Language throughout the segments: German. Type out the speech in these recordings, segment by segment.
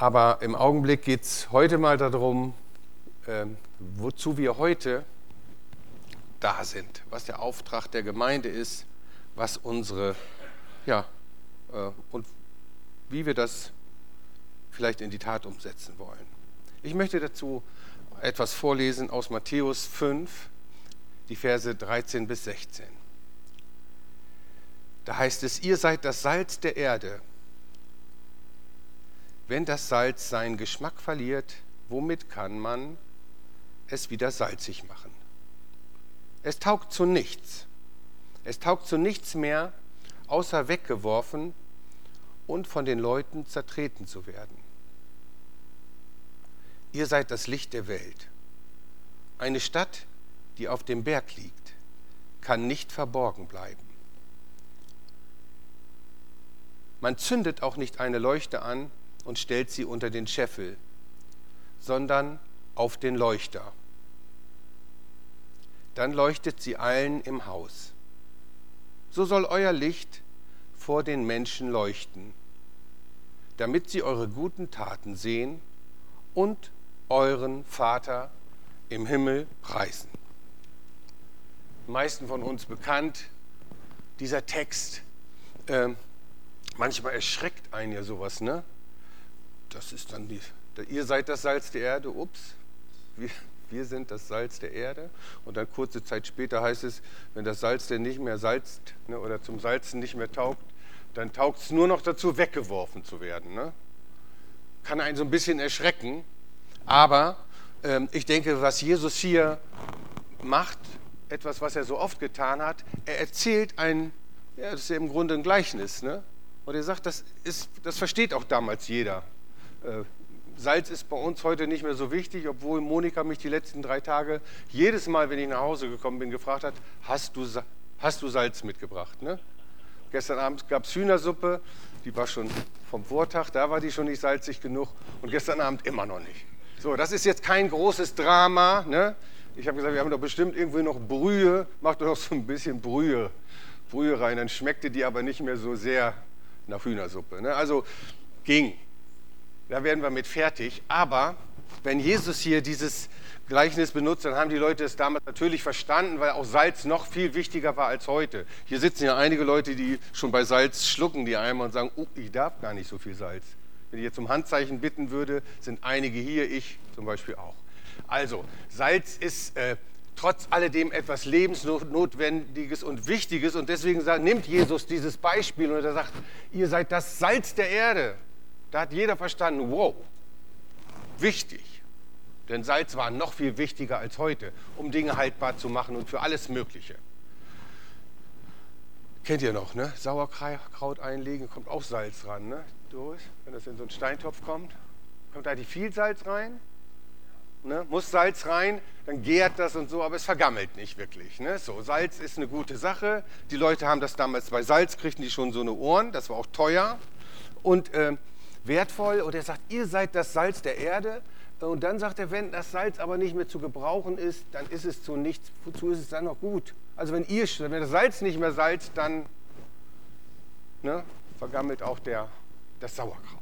Aber im Augenblick geht es heute mal darum, wozu wir heute da sind, was der Auftrag der Gemeinde ist, was unsere, und wie wir das vielleicht in die Tat umsetzen wollen. Ich möchte dazu etwas vorlesen aus Matthäus 5, die Verse 13 bis 16. Da heißt es, ihr seid das Salz der Erde. Wenn das Salz seinen Geschmack verliert, womit kann man es wieder salzig machen? Es taugt zu nichts. Es taugt zu nichts mehr, außer weggeworfen und von den Leuten zertreten zu werden. Ihr seid das Licht der Welt. Eine Stadt, die auf dem Berg liegt, kann nicht verborgen bleiben. Man zündet auch nicht eine Leuchte an und stellt sie unter den Scheffel, sondern auf den Leuchter. Dann leuchtet sie allen im Haus. So soll euer Licht vor den Menschen leuchten, damit sie eure guten Taten sehen und euren Vater im Himmel preisen. Den meisten von uns bekannt, dieser Text. Manchmal erschreckt einen ja sowas, ne? Das ist dann ihr seid das Salz der Erde, ups, wir sind das Salz der Erde. Und dann kurze Zeit später heißt es, wenn das Salz denn nicht mehr salzt, ne, oder zum Salzen nicht mehr taugt, dann taugt es nur noch dazu, weggeworfen zu werden. Ne? Kann einen so ein bisschen erschrecken, aber ich denke, was Jesus hier macht, etwas, was er so oft getan hat, er erzählt das ist ja im Grunde ein Gleichnis, ne? Und er sagt, das versteht auch damals jeder. Salz ist bei uns heute nicht mehr so wichtig, obwohl Monika mich die letzten 3 Tage jedes Mal, wenn ich nach Hause gekommen bin, gefragt hat, hast du Salz mitgebracht? Ne? Gestern Abend gab es Hühnersuppe, die war schon vom Vortag, da war die schon nicht salzig genug und gestern Abend immer noch nicht. So, das ist jetzt kein großes Drama. Ne? Ich habe gesagt, wir haben doch bestimmt irgendwie noch Brühe, macht doch noch so ein bisschen Brühe rein, dann schmeckte die aber nicht mehr so sehr nach Hühnersuppe. Ne? Also ging. Da werden wir mit fertig. Aber wenn Jesus hier dieses Gleichnis benutzt, dann haben die Leute es damals natürlich verstanden, weil auch Salz noch viel wichtiger war als heute. Hier sitzen ja einige Leute, die schon bei Salz schlucken die einmal und sagen, ich darf gar nicht so viel Salz. Wenn ich jetzt um Handzeichen bitten würde, sind einige hier, ich zum Beispiel auch. Also, Salz ist trotz alledem etwas Lebensnotwendiges und Wichtiges und deswegen nimmt Jesus dieses Beispiel und er sagt, ihr seid das Salz der Erde. Da hat jeder verstanden, wow, wichtig. Denn Salz war noch viel wichtiger als heute, um Dinge haltbar zu machen und für alles Mögliche. Kennt ihr noch, ne? Sauerkraut einlegen, kommt auch Salz ran, ne? Wenn das in so einen Steintopf kommt da die viel Salz rein? Ne? Muss Salz rein, dann gärt das und so, aber es vergammelt nicht wirklich. Ne? So, Salz ist eine gute Sache. Die Leute haben das damals bei Salz, kriegten die schon so eine Ohren, das war auch teuer und wertvoll. Und er sagt, ihr seid das Salz der Erde. Und dann sagt er, wenn das Salz aber nicht mehr zu gebrauchen ist, dann ist es zu nichts. Wozu ist es dann noch gut? Also wenn das Salz nicht mehr salzt, dann vergammelt auch das Sauerkraut.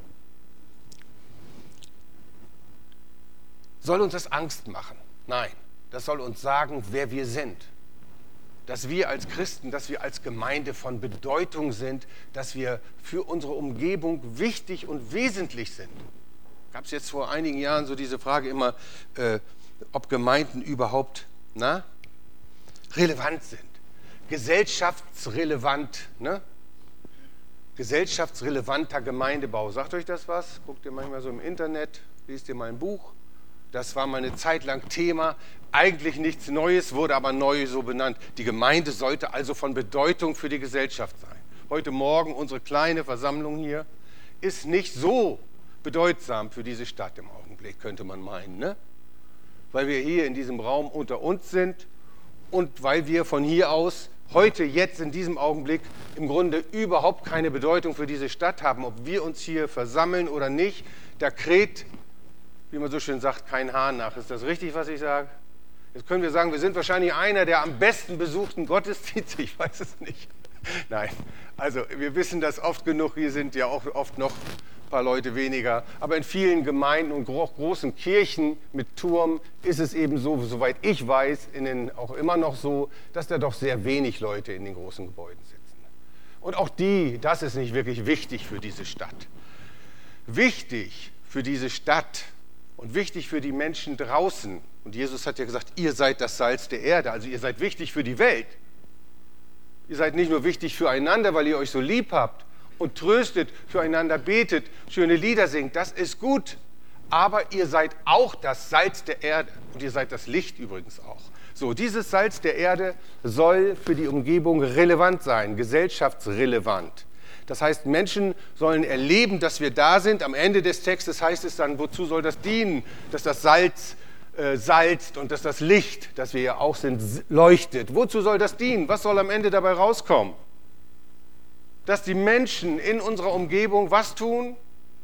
Soll uns das Angst machen? Nein, das soll uns sagen, wer wir sind. Dass wir als Christen, dass wir als Gemeinde von Bedeutung sind, dass wir für unsere Umgebung wichtig und wesentlich sind. Gab es jetzt vor einigen Jahren so diese Frage immer, ob Gemeinden überhaupt relevant sind. Gesellschaftsrelevant, ne? Gesellschaftsrelevanter Gemeindebau. Sagt euch das was? Guckt ihr manchmal so im Internet, liest ihr mal ein Buch. Das war mal eine Zeit lang Thema. Eigentlich nichts Neues, wurde aber neu so benannt. Die Gemeinde sollte also von Bedeutung für die Gesellschaft sein. Heute Morgen unsere kleine Versammlung hier ist nicht so bedeutsam für diese Stadt im Augenblick, könnte man meinen, ne? Weil wir hier in diesem Raum unter uns sind und weil wir von hier aus heute, jetzt in diesem Augenblick im Grunde überhaupt keine Bedeutung für diese Stadt haben. Ob wir uns hier versammeln oder nicht, da kräht, wie man so schön sagt, kein Hahn nach. Ist das richtig, was ich sage? Jetzt können wir sagen, wir sind wahrscheinlich einer der am besten besuchten Gottesdienste. Ich weiß es nicht. Nein, also wir wissen das oft genug. Hier sind ja auch oft noch paar Leute weniger. Aber in vielen Gemeinden und großen Kirchen mit Turm ist es eben so, soweit ich weiß, auch immer noch so, dass da doch sehr wenig Leute in den großen Gebäuden sitzen. Und auch das ist nicht wirklich wichtig für diese Stadt. Wichtig für diese Stadt und wichtig für die Menschen draußen. Und Jesus hat ja gesagt, ihr seid das Salz der Erde, also ihr seid wichtig für die Welt. Ihr seid nicht nur wichtig füreinander, weil ihr euch so lieb habt und tröstet, füreinander betet, schöne Lieder singt, das ist gut. Aber ihr seid auch das Salz der Erde und ihr seid das Licht übrigens auch. So, dieses Salz der Erde soll für die Umgebung relevant sein, gesellschaftsrelevant. Das heißt, Menschen sollen erleben, dass wir da sind. Am Ende des Textes heißt es dann, wozu soll das dienen? Dass das Salz salzt und dass das Licht, das wir ja auch sind, leuchtet. Wozu soll das dienen? Was soll am Ende dabei rauskommen? Dass die Menschen in unserer Umgebung was tun?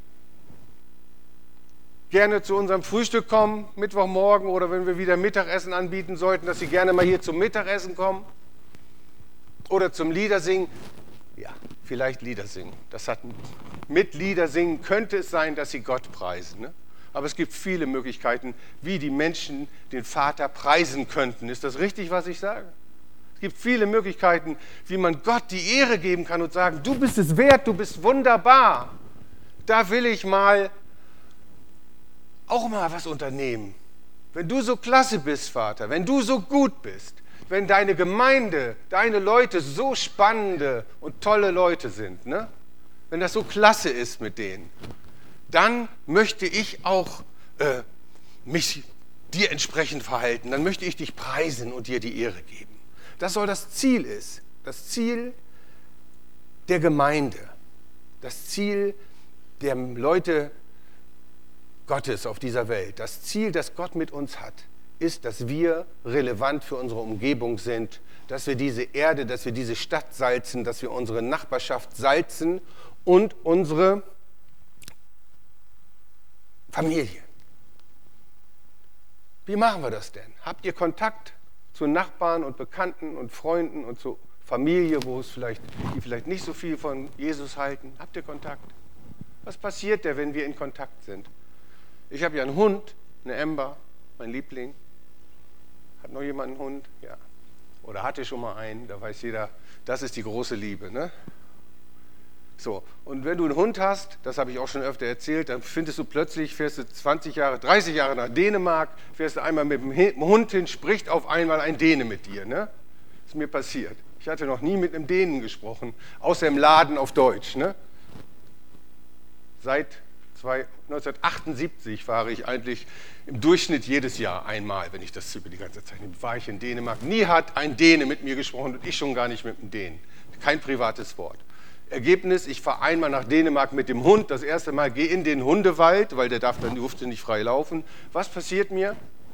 Gerne zu unserem Frühstück kommen, Mittwochmorgen, oder wenn wir wieder Mittagessen anbieten sollten, dass sie gerne mal hier zum Mittagessen kommen oder zum Liedersingen. Ja, vielleicht Liedersingen. Mit Liedersingen könnte es sein, dass sie Gott preisen. Ne? Aber es gibt viele Möglichkeiten, wie die Menschen den Vater preisen könnten. Ist das richtig, was ich sage? Es gibt viele Möglichkeiten, wie man Gott die Ehre geben kann und sagen, du bist es wert, du bist wunderbar. Da will ich auch mal was unternehmen. Wenn du so klasse bist, Vater, wenn du so gut bist, wenn deine Gemeinde, deine Leute so spannende und tolle Leute sind, ne? Wenn das so klasse ist mit denen, dann möchte ich auch mich dir entsprechend verhalten. Dann möchte ich dich preisen und dir die Ehre geben. Das soll das Ziel ist. Das Ziel der Gemeinde. Das Ziel der Leute Gottes auf dieser Welt. Das Ziel, das Gott mit uns hat, ist, dass wir relevant für unsere Umgebung sind, dass wir diese Erde, dass wir diese Stadt salzen, dass wir unsere Nachbarschaft salzen und unsere Familie. Wie machen wir das denn? Habt ihr Kontakt zu Nachbarn und Bekannten und Freunden und zu Familie, die vielleicht nicht so viel von Jesus halten? Habt ihr Kontakt? Was passiert denn, wenn wir in Kontakt sind? Ich habe ja einen Hund, eine Ember, mein Liebling. Hat noch jemand einen Hund? Ja. Oder hatte schon mal einen, da weiß jeder, das ist die große Liebe. Ne? So, und wenn du einen Hund hast, das habe ich auch schon öfter erzählt, dann fährst du 20 Jahre, 30 Jahre nach Dänemark, fährst du einmal mit dem Hund hin, spricht auf einmal ein Däne mit dir. Ne? Das ist mir passiert. Ich hatte noch nie mit einem Dänen gesprochen, außer im Laden auf Deutsch. Ne? Seit 1978 fahre ich eigentlich im Durchschnitt jedes Jahr einmal, wenn ich das über die ganze Zeit nehme, war ich in Dänemark. Nie hat ein Däne mit mir gesprochen und ich schon gar nicht mit einem Dänen. Kein privates Wort. Ergebnis, ich fahre einmal nach Dänemark mit dem Hund, das erste Mal gehe in den Hundewald, weil der durfte nicht frei laufen. Was passiert mir?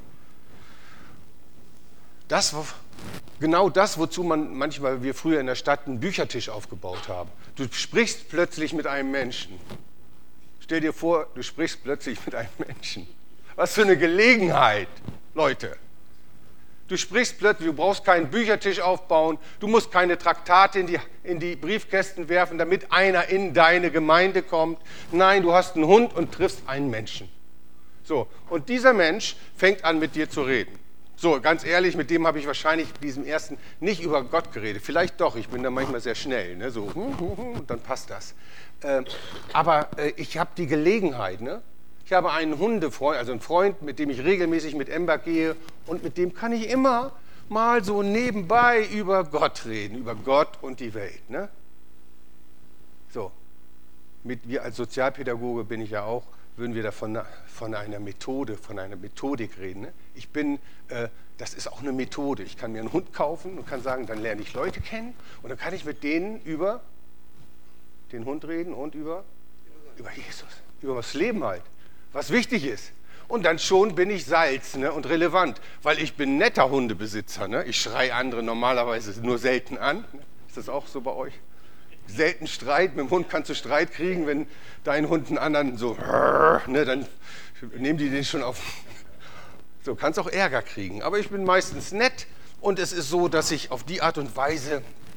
Genau das, wozu wir früher in der Stadt einen Büchertisch aufgebaut haben. Du sprichst plötzlich mit einem Menschen. Stell dir vor, du sprichst plötzlich mit einem Menschen. Was für eine Gelegenheit, Leute. Du sprichst plötzlich, du brauchst keinen Büchertisch aufbauen, du musst keine Traktate in die Briefkästen werfen, damit einer in deine Gemeinde kommt. Nein, du hast einen Hund und triffst einen Menschen. So, und dieser Mensch fängt an, mit dir zu reden. So, ganz ehrlich, mit dem habe ich wahrscheinlich diesem ersten nicht über Gott geredet. Vielleicht doch, ich bin da manchmal sehr schnell, ne? So, und dann passt das. Aber ich habe die Gelegenheit, ne? Ich habe einen Hundefreund, also einen Freund, mit dem ich regelmäßig mit Ember gehe und mit dem kann ich immer mal so nebenbei über Gott reden, über Gott und die Welt. Ne? So, wir als Sozialpädagoge bin ich ja auch, würden wir da von einer Methode, von einer Methodik reden. Ne? Das ist auch eine Methode. Ich kann mir einen Hund kaufen und kann sagen, dann lerne ich Leute kennen und dann kann ich mit denen über den Hund reden und über Jesus, über das Leben halt, was wichtig ist. Und dann schon bin ich Salz, ne, und relevant, weil ich bin netter Hundebesitzer. Ne? Ich schreie andere normalerweise nur selten an. Ist das auch so bei euch? Selten Streit, mit dem Hund kannst du Streit kriegen, wenn dein Hund einen anderen so, ne, dann nehmen die den schon auf. So, kannst auch Ärger kriegen. Aber ich bin meistens nett und es ist so, dass ich auf die Art und Weise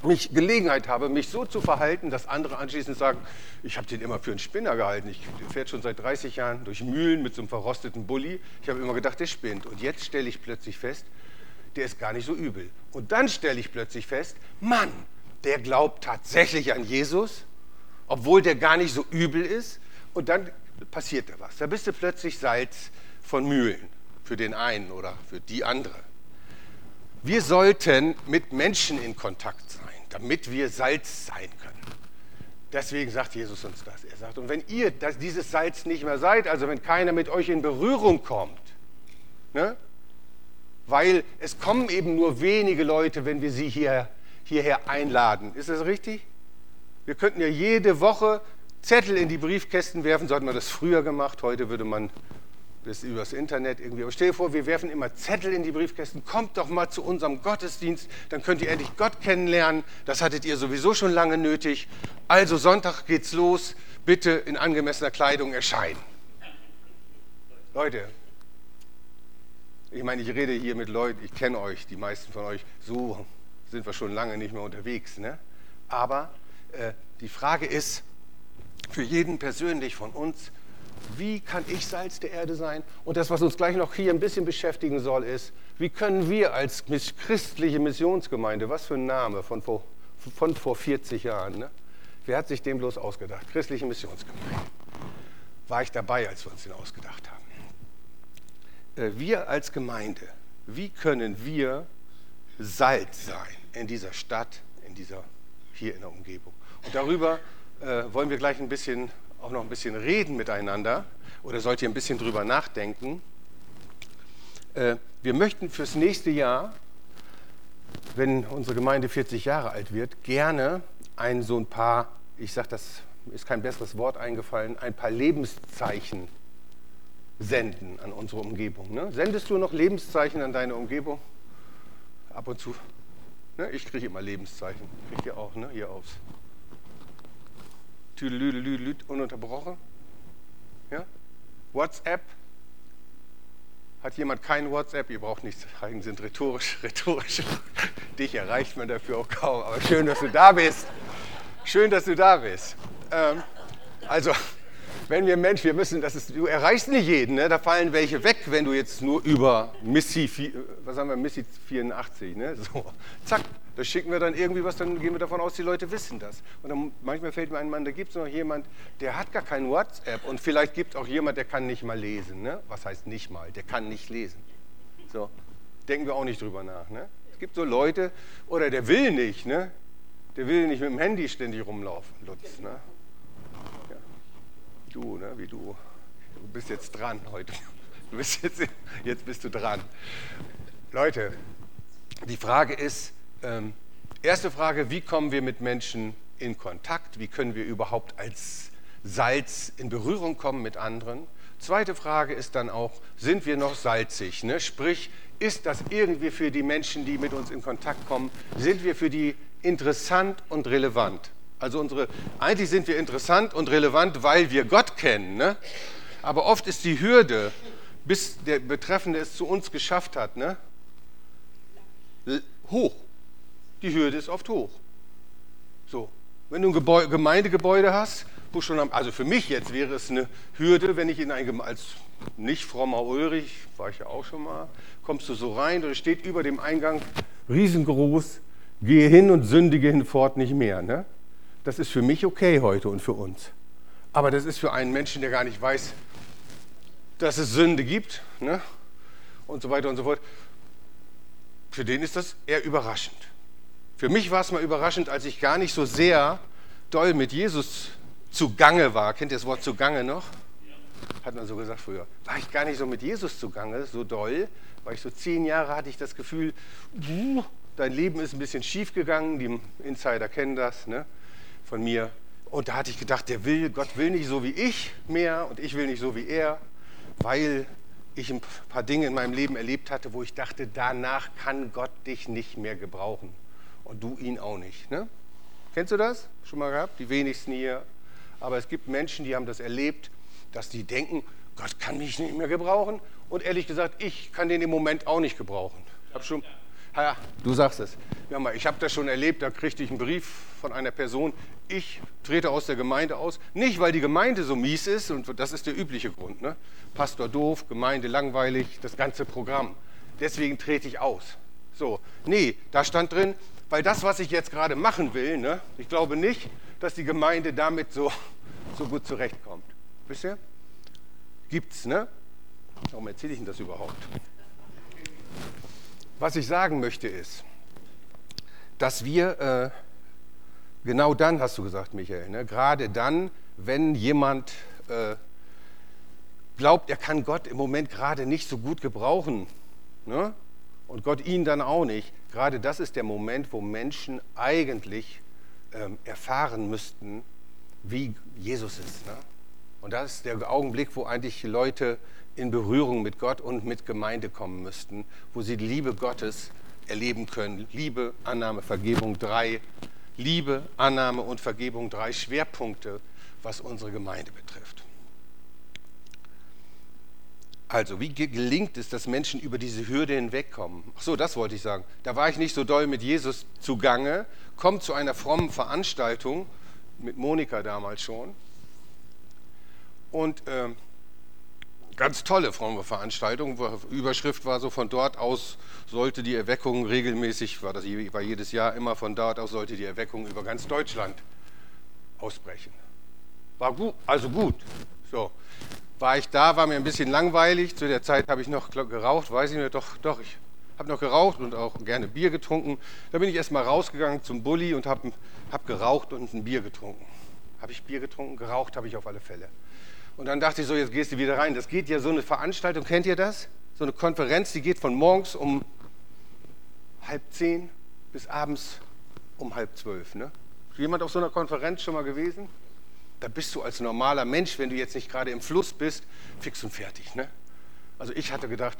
Gelegenheit habe, mich so zu verhalten, dass andere anschließend sagen, ich habe den immer für einen Spinner gehalten. Der fährt schon seit 30 Jahren durch Mühlen mit so einem verrosteten Bulli. Ich habe immer gedacht, der spinnt. Und jetzt stelle ich plötzlich fest, der ist gar nicht so übel. Und dann stelle ich plötzlich fest, Mann, der glaubt tatsächlich an Jesus, obwohl der gar nicht so übel ist. Und dann passiert da was. Da bist du plötzlich Salz von Mühlen für den einen oder für die andere. Wir sollten mit Menschen in Kontakt sein, damit wir Salz sein können. Deswegen sagt Jesus uns das. Er sagt, und wenn ihr dieses Salz nicht mehr seid, also wenn keiner mit euch in Berührung kommt, ne, weil es kommen eben nur wenige Leute, wenn wir sie hierher einladen. Ist das richtig? Wir könnten ja jede Woche Zettel in die Briefkästen werfen, so hat man das früher gemacht, heute würde man das übers Internet irgendwie. Aber stell dir vor, wir werfen immer Zettel in die Briefkästen. Kommt doch mal zu unserem Gottesdienst, dann könnt ihr endlich Gott kennenlernen. Das hattet ihr sowieso schon lange nötig. Also Sonntag geht's los, bitte in angemessener Kleidung erscheinen. Leute, ich meine, ich rede hier mit Leuten, ich kenne euch, die meisten von euch, so sind wir schon lange nicht mehr unterwegs. Ne? Aber die Frage ist, für jeden persönlich von uns, wie kann ich Salz der Erde sein? Und das, was uns gleich noch hier ein bisschen beschäftigen soll, ist, wie können wir als christliche Missionsgemeinde, was für ein Name von vor 40 Jahren, ne? Wer hat sich den bloß ausgedacht? Christliche Missionsgemeinde. War ich dabei, als wir uns den ausgedacht haben. Wir als Gemeinde, wie können wir Salz sein in dieser Stadt, hier in der Umgebung? Und darüber wollen wir gleich auch noch ein bisschen reden miteinander, oder sollt ihr ein bisschen drüber nachdenken. Wir möchten fürs nächste Jahr, wenn unsere Gemeinde 40 Jahre alt wird, gerne so ein paar, ich sage, das ist kein besseres Wort eingefallen, ein paar Lebenszeichen senden an unsere Umgebung. Ne? Sendest du noch Lebenszeichen an deine Umgebung? Ab und zu. Ne? Ich kriege immer Lebenszeichen. Kriegt ihr auch, ne? Hier aufs. Tüdelüdelüdelüd, ununterbrochen. Ja? WhatsApp. Hat jemand kein WhatsApp? Ihr braucht nichts zeigen, sind rhetorisch. Dich erreicht man dafür auch kaum. Aber schön, dass du da bist. Schön, dass du da bist. Also, wenn wir du erreichst nicht jeden, ne? Da fallen welche weg, wenn du jetzt nur über Missi 84, ne? So, zack, das schicken wir dann irgendwie was, dann gehen wir davon aus, die Leute wissen das. Und dann manchmal fällt mir ein, Mann, da gibt es noch jemand, der hat gar kein WhatsApp und vielleicht gibt es auch jemand, der kann nicht mal lesen, ne? Was heißt nicht mal? Der kann nicht lesen. So, denken wir auch nicht drüber nach, ne? Es gibt so Leute, oder der will nicht, ne? Der will nicht mit dem Handy ständig rumlaufen, Lutz, ne? Du, ne, wie du. Du bist jetzt dran heute. Jetzt bist du dran. Leute, die Frage ist, erste Frage, wie kommen wir mit Menschen in Kontakt? Wie können wir überhaupt als Salz in Berührung kommen mit anderen? Zweite Frage ist dann auch, sind wir noch salzig? Ne? Sprich, ist das irgendwie für die Menschen, die mit uns in Kontakt kommen, sind wir für die interessant und relevant? Also eigentlich sind wir interessant und relevant, weil wir Gott kennen. Ne? Aber oft ist die Hürde, bis der Betreffende es zu uns geschafft hat, ne? Hoch. Die Hürde ist oft hoch. So. Wenn du ein Gemeindegebäude hast, also für mich jetzt wäre es eine Hürde, wenn ich als nicht frommer Ulrich, war ich ja auch schon mal, kommst du so rein und es steht über dem Eingang riesengroß, gehe hin und sündige hinfort nicht mehr. Ne? Das ist für mich okay heute und für uns. Aber das ist für einen Menschen, der gar nicht weiß, dass es Sünde gibt, ne? Und so weiter und so fort. Für den ist das eher überraschend. Für mich war es mal überraschend, als ich gar nicht so sehr doll mit Jesus zugange war. Kennt ihr das Wort zugange noch? Hat man so gesagt früher. War ich gar nicht so mit Jesus zugange, so doll. War ich so 10 Jahre, hatte ich das Gefühl, dein Leben ist ein bisschen schief gegangen. Die Insider kennen das, ne? Von mir. Und da hatte ich gedacht, Gott will nicht so wie ich mehr und ich will nicht so wie er, weil ich ein paar Dinge in meinem Leben erlebt hatte, wo ich dachte, danach kann Gott dich nicht mehr gebrauchen und du ihn auch nicht. Ne? Kennst du das? Schon mal gehabt? Die wenigsten hier. Aber es gibt Menschen, die haben das erlebt, dass die denken, Gott kann mich nicht mehr gebrauchen und ehrlich gesagt, ich kann den im Moment auch nicht gebrauchen. Ja, du sagst es. Ja, mal, ich habe das schon erlebt, da kriegte ich einen Brief von einer Person, ich trete aus der Gemeinde aus. Nicht, weil die Gemeinde so mies ist, und das ist der übliche Grund. Ne? Pastor doof, Gemeinde langweilig, das ganze Programm. Deswegen trete ich aus. So, nee, da stand drin, weil das, was ich jetzt gerade machen will, ne, ich glaube nicht, dass die Gemeinde damit so gut zurechtkommt. Wisst ihr? Gibt's, ne? Warum erzähle ich Ihnen das überhaupt? Was ich sagen möchte ist, dass wir genau dann, hast du gesagt, Michael, ne, gerade dann, wenn jemand glaubt, er kann Gott im Moment gerade nicht so gut gebrauchen, ne, und Gott ihn dann auch nicht, gerade das ist der Moment, wo Menschen eigentlich erfahren müssten, wie Jesus ist. Ne? Und das ist der Augenblick, wo eigentlich Leute in Berührung mit Gott und mit Gemeinde kommen müssten, wo sie die Liebe Gottes erleben können. Liebe, Annahme, Vergebung, 3. Liebe, Annahme und Vergebung, 3 Schwerpunkte, was unsere Gemeinde betrifft. Also, wie gelingt es, dass Menschen über diese Hürde hinwegkommen? Ach so, das wollte ich sagen. Da war ich nicht so doll mit Jesus zugange, komme zu einer frommen Veranstaltung, mit Monika damals schon. Und ganz tolle fromme Veranstaltung. Überschrift war so, von dort aus sollte die Erweckung regelmäßig, war jedes Jahr immer, von dort aus sollte die Erweckung über ganz Deutschland ausbrechen. War gut, also gut. So. War ich da, war mir ein bisschen langweilig. Zu der Zeit habe ich noch geraucht, weiß ich nicht, doch, ich habe noch geraucht und auch gerne Bier getrunken. Da bin ich erstmal rausgegangen zum Bulli und habe geraucht und ein Bier getrunken. Habe ich Bier getrunken? Geraucht habe ich auf alle Fälle. Und dann dachte ich so, jetzt gehst du wieder rein. Das geht ja, so eine Veranstaltung, kennt ihr das? So eine Konferenz, die geht von morgens um 9:30 bis abends um 11:30. Ne? Ist jemand auf so einer Konferenz schon mal gewesen? Da bist du als normaler Mensch, wenn du jetzt nicht gerade im Fluss bist, fix und fertig. Ne? Also ich hatte gedacht,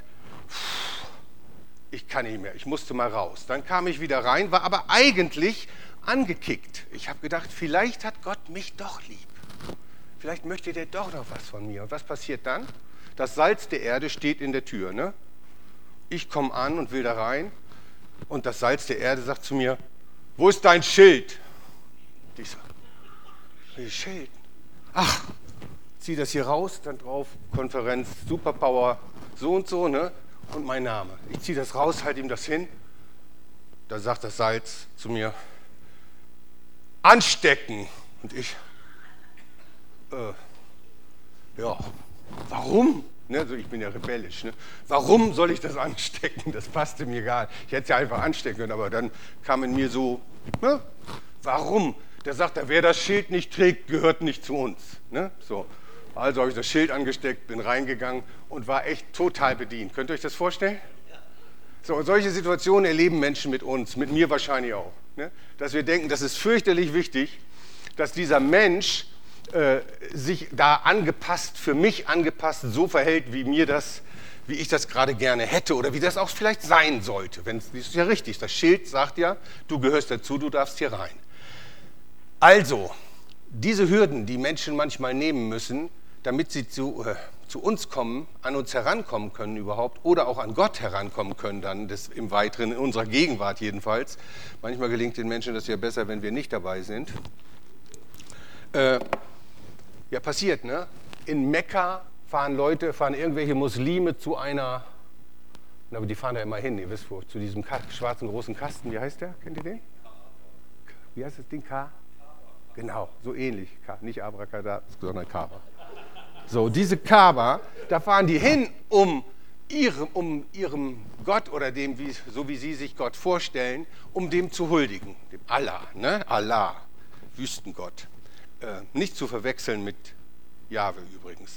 ich kann nicht mehr, ich musste mal raus. Dann kam ich wieder rein, war aber eigentlich angekickt. Ich habe gedacht, vielleicht hat Gott mich doch lieb. Vielleicht möchte der doch noch was von mir. Und was passiert dann? Das Salz der Erde steht in der Tür. Ne? Ich komme an und will da rein. Und das Salz der Erde sagt zu mir, wo ist dein Schild? Ich so, wie Schild? Ach, zieh das hier raus, dann drauf, Konferenz, Superpower, so und so, ne? Und mein Name. Ich ziehe das raus, halte ihm das hin. Da sagt das Salz zu mir, anstecken. Und ich, ja, warum? Ne, also ich bin ja rebellisch. Ne? Warum soll ich das anstecken? Das passte mir gar nicht. Ich hätte es ja einfach anstecken können, aber dann kam in mir so, ne? Warum? Der sagt, wer das Schild nicht trägt, gehört nicht zu uns. Ne? So. Also habe ich das Schild angesteckt, bin reingegangen und war echt total bedient. Könnt ihr euch das vorstellen? So, und solche Situationen erleben Menschen mit uns, mit mir wahrscheinlich auch. Ne? Dass wir denken, das ist fürchterlich wichtig, dass dieser Mensch sich da angepasst, für mich angepasst, so verhält, wie ich das gerade gerne hätte oder wie das auch vielleicht sein sollte. Das ist ja richtig, das Schild sagt ja, du gehörst dazu, du darfst hier rein. Also, diese Hürden, die Menschen manchmal nehmen müssen, damit sie zu uns kommen, an uns herankommen können überhaupt oder auch an Gott herankommen können dann, das im Weiteren, in unserer Gegenwart jedenfalls. Manchmal gelingt den Menschen das ja besser, wenn wir nicht dabei sind. Ja, passiert, ne? In Mekka fahren irgendwelche Muslime zu einer, aber die fahren da immer hin, ihr wisst wo, zu diesem schwarzen großen Kasten, wie heißt der? Kennt ihr den? Wie heißt das Ding? Genau, so ähnlich. Nicht Abracadabra, sondern Kaaba. So, diese Kaaba, da fahren die hin, um ihrem Gott oder dem, so wie sie sich Gott vorstellen, um dem zu huldigen. Dem Allah, ne? Allah, Wüstengott. Nicht zu verwechseln mit Jahwe übrigens.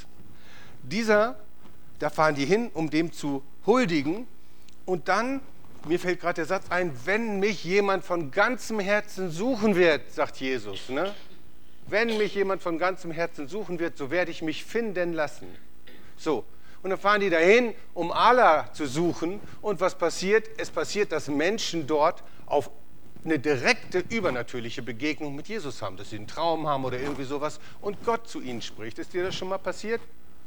Da fahren die hin, um dem zu huldigen. Und dann, mir fällt gerade der Satz ein, wenn mich jemand von ganzem Herzen suchen wird, sagt Jesus, ne? Wenn mich jemand von ganzem Herzen suchen wird, so werde ich mich finden lassen. So, und dann fahren die dahin, um Allah zu suchen. Und was passiert? Es passiert, dass Menschen dort auf eine direkte, übernatürliche Begegnung mit Jesus haben, dass sie einen Traum haben oder irgendwie sowas und Gott zu ihnen spricht. Ist dir das schon mal passiert?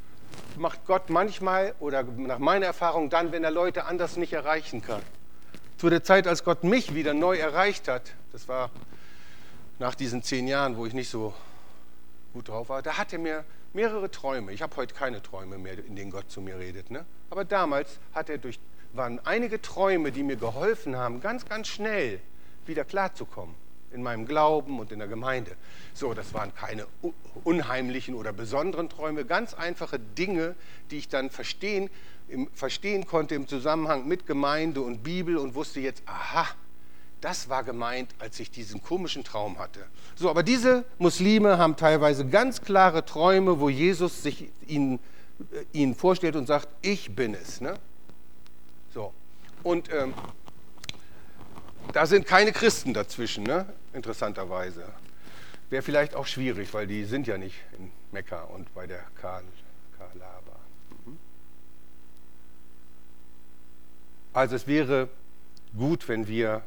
Macht Gott manchmal oder nach meiner Erfahrung dann, wenn er Leute anders nicht erreichen kann. Zu der Zeit, als Gott mich wieder neu erreicht hat, das war nach diesen 10 Jahren, wo ich nicht so gut drauf war, da hat er mir mehrere Träume. Ich habe heute keine Träume mehr, in denen Gott zu mir redet. Ne? Aber damals waren einige Träume, die mir geholfen haben, ganz, ganz schnell wieder klarzukommen in meinem Glauben und in der Gemeinde. So, das waren keine unheimlichen oder besonderen Träume, ganz einfache Dinge, die ich dann verstehen konnte im Zusammenhang mit Gemeinde und Bibel und wusste jetzt, aha, das war gemeint, als ich diesen komischen Traum hatte. So, aber diese Muslime haben teilweise ganz klare Träume, wo Jesus sich ihnen vorstellt und sagt, ich bin es. Ne? So, und da sind keine Christen dazwischen, ne? Interessanterweise. Wäre vielleicht auch schwierig, weil die sind ja nicht in Mekka und bei der Kaaba. Also es wäre gut, wenn wir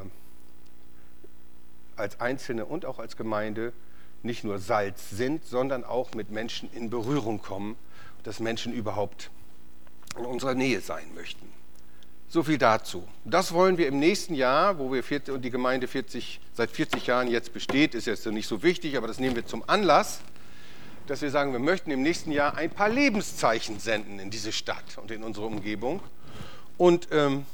als Einzelne und auch als Gemeinde nicht nur Salz sind, sondern auch mit Menschen in Berührung kommen, dass Menschen überhaupt in unserer Nähe sein möchten. So viel dazu. Das wollen wir im nächsten Jahr, wo wir die Gemeinde seit 40 Jahren jetzt besteht, ist jetzt nicht so wichtig, aber das nehmen wir zum Anlass, dass wir sagen, wir möchten im nächsten Jahr ein paar Lebenszeichen senden in diese Stadt und in unsere Umgebung. Und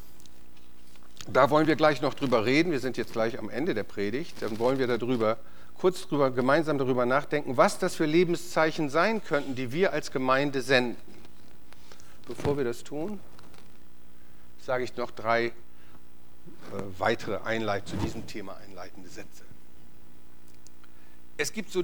da wollen wir gleich noch drüber reden. Wir sind jetzt gleich am Ende der Predigt. Dann wollen wir gemeinsam darüber nachdenken, was das für Lebenszeichen sein könnten, die wir als Gemeinde senden. Bevor wir das tun, sage ich noch 3 weitere zu diesem Thema einleitende Sätze. Es gibt so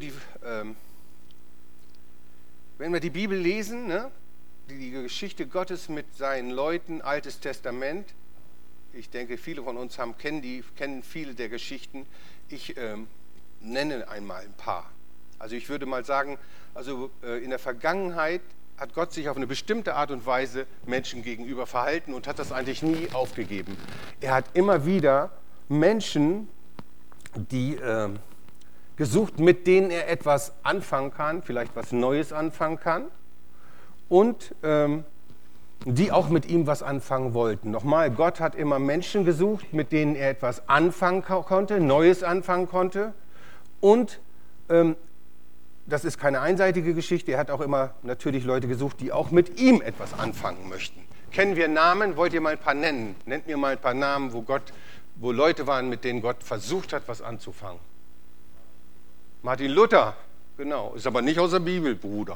wenn wir die Bibel lesen, ne, die Geschichte Gottes mit seinen Leuten, Altes Testament, ich denke, viele von uns kennen viele der Geschichten. Ich nenne einmal ein paar. Also ich würde mal sagen, in der Vergangenheit hat Gott sich auf eine bestimmte Art und Weise Menschen gegenüber verhalten und hat das eigentlich nie aufgegeben. Er hat immer wieder Menschen, die gesucht, mit denen er etwas anfangen kann, vielleicht was Neues anfangen kann und die auch mit ihm was anfangen wollten. Nochmal, Gott hat immer Menschen gesucht, mit denen er etwas anfangen konnte, Neues anfangen konnte. Und das ist keine einseitige Geschichte, er hat auch immer natürlich Leute gesucht, die auch mit ihm etwas anfangen möchten. Kennen wir Namen? Wollt ihr mal ein paar nennen? Nennt mir mal ein paar Namen, wo Leute waren, mit denen Gott versucht hat, was anzufangen. Martin Luther, genau, ist aber nicht aus der Bibel, Bruder.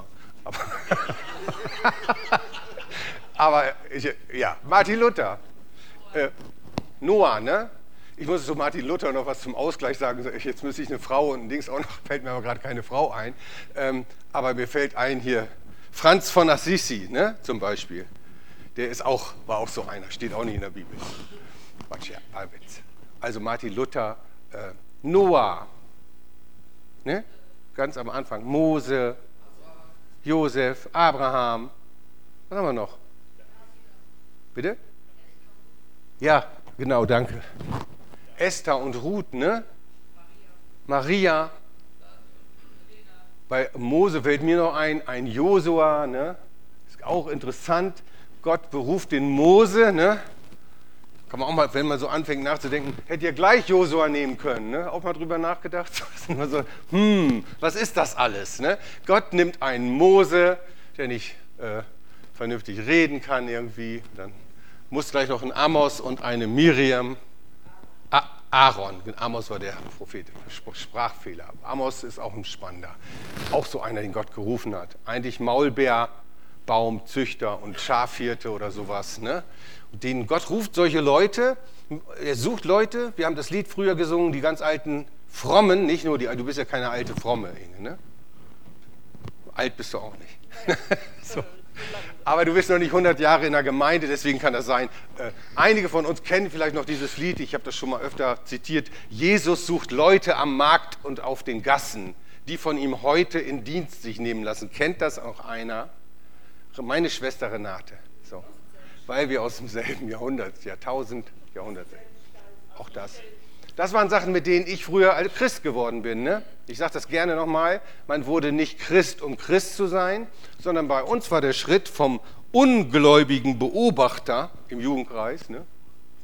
Aber ja, Martin Luther, Noah, ne? Ich muss zu Martin Luther noch was zum Ausgleich sagen. Jetzt müsste ich eine Frau und ein Dings auch noch, fällt mir aber gerade keine Frau ein. Aber mir fällt ein hier, Franz von Assisi, ne? Zum Beispiel. Der war auch so einer, steht auch nicht in der Bibel. Quatsch, ja, also Martin Luther, Noah, ne? Ganz am Anfang, Mose, Josef, Abraham, was haben wir noch? Bitte? Ja, genau, danke. Esther und Ruth, ne? Maria. Bei Mose fällt mir noch ein Josua, ne? Ist auch interessant. Gott beruft den Mose, ne? Kann man auch mal, wenn man so anfängt nachzudenken, hätte ja gleich Josua nehmen können, ne? Auch mal drüber nachgedacht. So, was ist das alles, ne? Gott nimmt einen Mose, der nicht vernünftig reden kann irgendwie, dann muss gleich noch ein Amos und eine Miriam. Aaron, Amos war der Prophet, Sprachfehler. Amos ist auch ein Spannender. Auch so einer, den Gott gerufen hat. Eigentlich Maulbeerbaumzüchter und Schafhirte oder sowas. Ne? Und Gott ruft solche Leute, er sucht Leute, wir haben das Lied früher gesungen, die ganz alten Frommen, nicht nur du bist ja keine alte Fromme, Inge, ne? Alt bist du auch nicht. So. Aber du bist noch nicht 100 Jahre in der Gemeinde, deswegen kann das sein. Einige von uns kennen vielleicht noch dieses Lied, ich habe das schon mal öfter zitiert. Jesus sucht Leute am Markt und auf den Gassen, die von ihm heute in Dienst sich nehmen lassen. Kennt das auch einer? Meine Schwester Renate. So. Weil wir aus demselben Jahrhundert sind. Auch das. Das waren Sachen, mit denen ich früher als Christ geworden bin. Ne? Ich sage das gerne nochmal, man wurde nicht Christ, um Christ zu sein, sondern bei uns war der Schritt vom ungläubigen Beobachter im Jugendkreis, ne?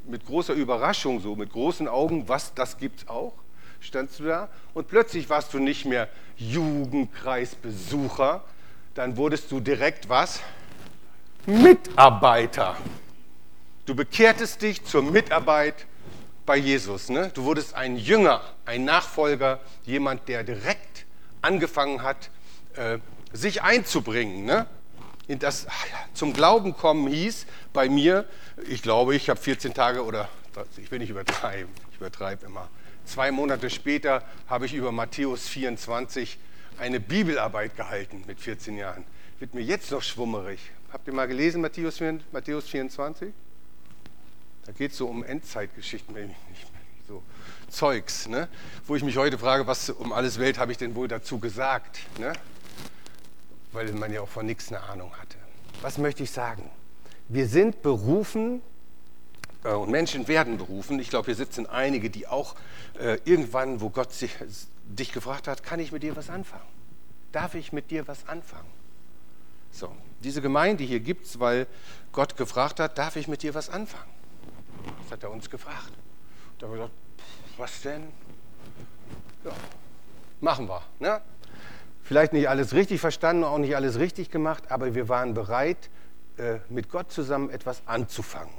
mit großer Überraschung, so mit großen Augen, was, das gibt's auch? Standst du da? Und plötzlich warst du nicht mehr Jugendkreisbesucher, dann wurdest du direkt was? Mitarbeiter. Du bekehrtest dich zur Mitarbeit bei Jesus. Ne? Du wurdest ein Jünger, ein Nachfolger, jemand, der direkt angefangen hat, sich einzubringen. Ne? In das zum Glauben kommen hieß bei mir, ich glaube, ich habe 14 Tage oder, ich will nicht übertreiben, ich übertreibe immer. 2 Monate später habe ich über Matthäus 24 eine Bibelarbeit gehalten mit 14 Jahren. Wird mir jetzt noch schwummerig. Habt ihr mal gelesen, Matthäus 24? Da geht es so um Endzeitgeschichten, so Zeugs, ne? Wo ich mich heute frage, was um alles Welt habe ich denn wohl dazu gesagt? Ne? Weil man ja auch von nichts eine Ahnung hatte. Was möchte ich sagen? Wir sind berufen und Menschen werden berufen. Ich glaube, hier sitzen einige, die auch irgendwann, wo Gott dich gefragt hat, kann ich mit dir was anfangen? Darf ich mit dir was anfangen? So, diese Gemeinde hier gibt es, weil Gott gefragt hat, darf ich mit dir was anfangen? Das hat er uns gefragt. Da haben wir gesagt, was denn? Ja, machen wir. Ne? Vielleicht nicht alles richtig verstanden, auch nicht alles richtig gemacht, aber wir waren bereit, mit Gott zusammen etwas anzufangen.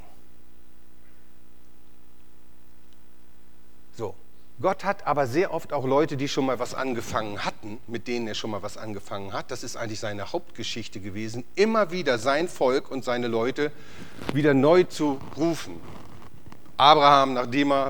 So, Gott hat aber sehr oft auch Leute, die schon mal was angefangen hatten, mit denen er schon mal was angefangen hat. Das ist eigentlich seine Hauptgeschichte gewesen, immer wieder sein Volk und seine Leute wieder neu zu rufen. Abraham, nachdem er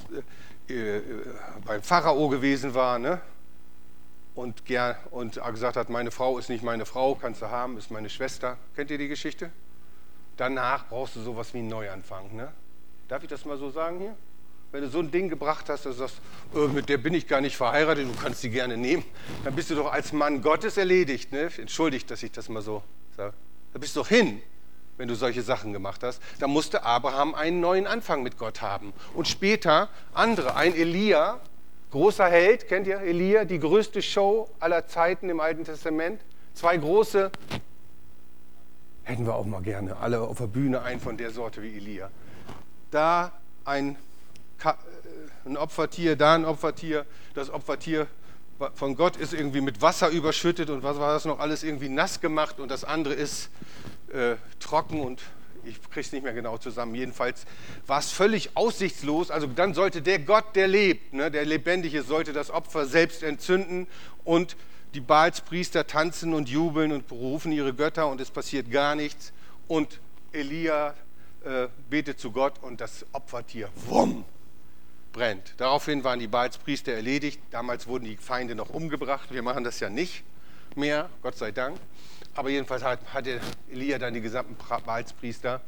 beim Pharao gewesen war, ne? Und gesagt hat, meine Frau ist nicht meine Frau, kannst du haben, ist meine Schwester. Kennt ihr die Geschichte? Danach brauchst du sowas wie einen Neuanfang. Ne? Darf ich das mal so sagen hier? Wenn du so ein Ding gebracht hast, dass du sagst, mit der bin ich gar nicht verheiratet, du kannst die gerne nehmen, dann bist du doch als Mann Gottes erledigt. Ne? Entschuldigt, dass ich das mal so sage. Da bist du doch hin, wenn du solche Sachen gemacht hast. Da musste Abraham einen neuen Anfang mit Gott haben. Und später andere, ein Elia, großer Held, kennt ihr Elia, die größte Show aller Zeiten im Alten Testament. 2 große, hätten wir auch mal gerne, alle auf der Bühne, einen von der Sorte wie Elia. Da ein Opfertier, da ein Opfertier, das Opfertier von Gott ist irgendwie mit Wasser überschüttet und was war das noch alles irgendwie nass gemacht und das andere ist trocken und ich kriege es nicht mehr genau zusammen. Jedenfalls war es völlig aussichtslos. Also dann sollte der Gott, der lebt, ne, der Lebendige, sollte das Opfer selbst entzünden und die Baalspriester tanzen und jubeln und berufen ihre Götter und es passiert gar nichts. Und Elia betet zu Gott und das Opfertier, wumm, brennt. Daraufhin waren die Baalspriester erledigt. Damals wurden die Feinde noch umgebracht. Wir machen das ja nicht mehr, Gott sei Dank. Aber jedenfalls hatte Elia dann die gesamten Baalspriester,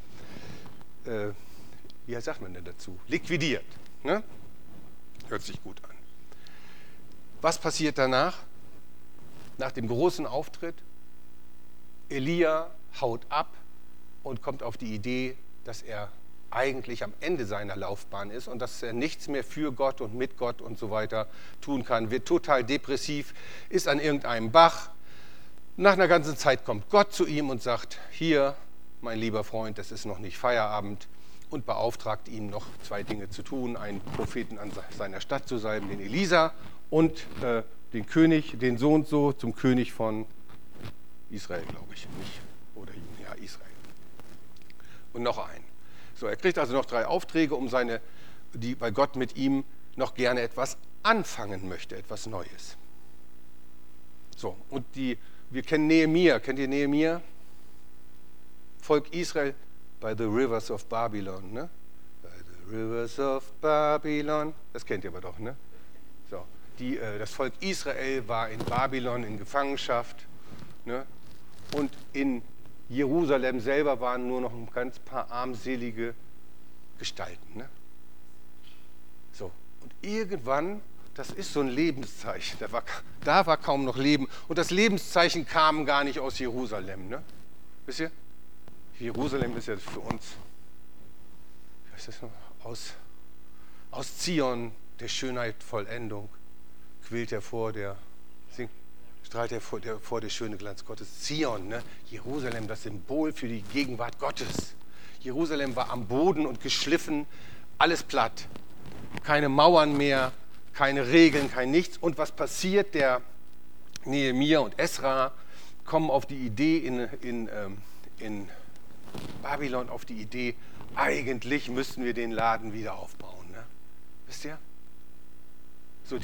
wie sagt man denn dazu, liquidiert. Ne? Hört sich gut an. Was passiert danach? Nach dem großen Auftritt, Elia haut ab und kommt auf die Idee, dass er eigentlich am Ende seiner Laufbahn ist und dass er nichts mehr für Gott und mit Gott und so weiter tun kann, wird total depressiv, ist an irgendeinem Bach. Nach einer ganzen Zeit kommt Gott zu ihm und sagt, hier, mein lieber Freund, das ist noch nicht Feierabend und beauftragt ihn noch 2 Dinge zu tun, einen Propheten an seiner Stadt zu salben, den Elisa und den König, den so und so zum König von Israel, glaube ich, nicht, oder ja, Israel. Und noch einen. So, er kriegt also noch 3 Aufträge, weil Gott mit ihm noch gerne etwas anfangen möchte, etwas Neues. So, und wir kennen Nehemia. Kennt ihr Nehemia? Volk Israel by the rivers of Babylon. Ne? By the rivers of Babylon. Das kennt ihr aber doch, ne? So, das Volk Israel war in Babylon in Gefangenschaft. Ne? Und in Jerusalem selber waren nur noch ein ganz paar armselige Gestalten. Ne? So, und irgendwann, das ist so ein Lebenszeichen, da war kaum noch Leben. Und das Lebenszeichen kam gar nicht aus Jerusalem. Ne? Wisst ihr? Jerusalem ist ja für uns, wie heißt das noch? Aus Zion, der Schönheit Vollendung, quillt hervor, strahlt hervor der schöne Glanz Gottes. Zion, ne? Jerusalem, das Symbol für die Gegenwart Gottes. Jerusalem war am Boden und geschliffen, alles platt. Keine Mauern mehr, keine Regeln, kein Nichts. Und was passiert? Der Nehemia und Esra kommen auf die Idee in Babylon, auf die Idee, eigentlich müssten wir den Laden wieder aufbauen. Ne? Wisst ihr? So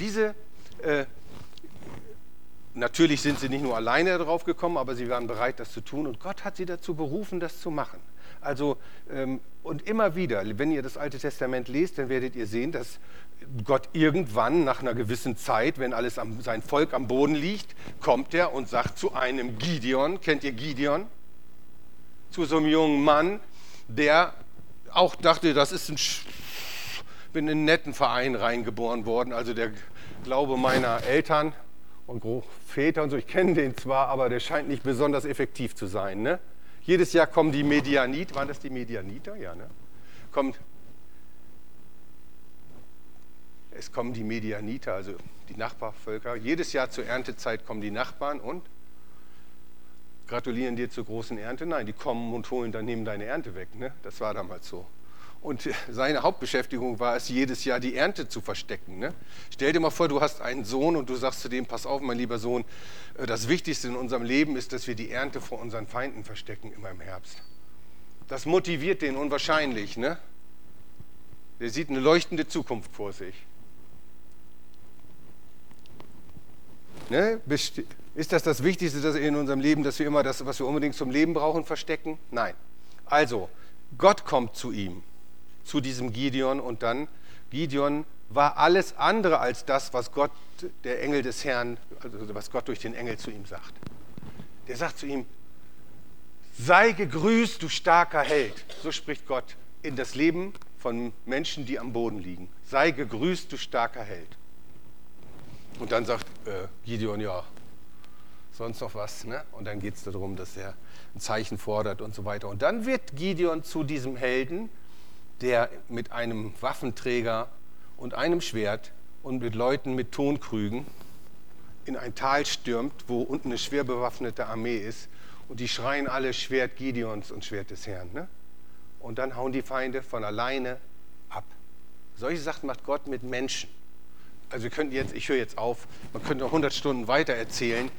natürlich sind sie nicht nur alleine darauf gekommen, aber sie waren bereit, das zu tun. Und Gott hat sie dazu berufen, das zu machen. Also, und immer wieder, wenn ihr das Alte Testament lest, dann werdet ihr sehen, dass Gott irgendwann nach einer gewissen Zeit, wenn sein Volk am Boden liegt, kommt er und sagt zu einem Gideon, kennt ihr Gideon? Zu so einem jungen Mann, der auch dachte, bin in einen netten Verein reingeboren worden, also der Glaube meiner Eltern und Väter und so, ich kenne den zwar, aber der scheint nicht besonders effektiv zu sein. Ne? Jedes Jahr kommen die Medianiter, waren das die Medianiter? Ja, ne? Es kommen die Medianiter, also die Nachbarvölker. Jedes Jahr zur Erntezeit kommen die Nachbarn und gratulieren dir zur großen Ernte. Nein, die kommen und nehmen deine Ernte weg. Ne? Das war damals so. Und seine Hauptbeschäftigung war es, jedes Jahr die Ernte zu verstecken. Ne? Stell dir mal vor, du hast einen Sohn und du sagst zu dem, pass auf, mein lieber Sohn, das Wichtigste in unserem Leben ist, dass wir die Ernte vor unseren Feinden verstecken immer im Herbst. Das motiviert den unwahrscheinlich. Ne? Der sieht eine leuchtende Zukunft vor sich. Ne? Ist das Wichtigste in unserem Leben, dass wir immer das, was wir unbedingt zum Leben brauchen, verstecken? Nein. Also, Gott kommt zu ihm, zu diesem Gideon, und dann, Gideon war alles andere als das, was Gott, der Engel des Herrn, also was Gott durch den Engel zu ihm sagt. Der sagt zu ihm, sei gegrüßt, du starker Held. So spricht Gott in das Leben von Menschen, die am Boden liegen. Sei gegrüßt, du starker Held. Und dann sagt Gideon, ja, sonst noch was. Ne? Und dann geht es darum, dass er ein Zeichen fordert und so weiter. Und dann wird Gideon zu diesem Helden, der mit einem Waffenträger und einem Schwert und mit Leuten mit Tonkrügen in ein Tal stürmt, wo unten eine schwer bewaffnete Armee ist. Und die schreien alle Schwert Gideons und Schwert des Herrn. Ne? Und dann hauen die Feinde von alleine ab. Solche Sachen macht Gott mit Menschen. Also ich höre jetzt auf, man könnte noch 100 Stunden weiter erzählen.